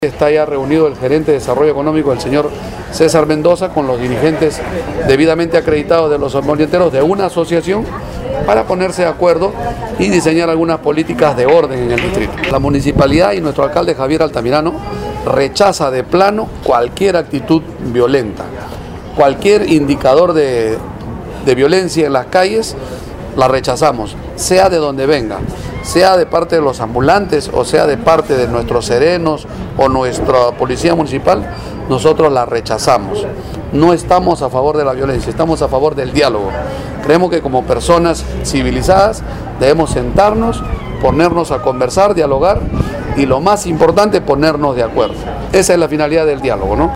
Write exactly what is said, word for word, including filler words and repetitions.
Está ya reunido el gerente de desarrollo económico, el señor César Mendoza, con los dirigentes debidamente acreditados de los ambienteros de una asociación para ponerse de acuerdo y diseñar algunas políticas de orden en el distrito. La municipalidad y nuestro alcalde Javier Altamirano rechaza de plano cualquier actitud violenta, cualquier indicador de, de violencia en las calles. La rechazamos, sea de donde venga, sea de parte de los ambulantes o sea de parte de nuestros serenos o nuestra policía municipal. Nosotros la rechazamos. No estamos a favor de la violencia, estamos a favor del diálogo. Creemos que como personas civilizadas debemos sentarnos, ponernos a conversar, dialogar y lo más importante, ponernos de acuerdo. Esa es la finalidad del diálogo, ¿no?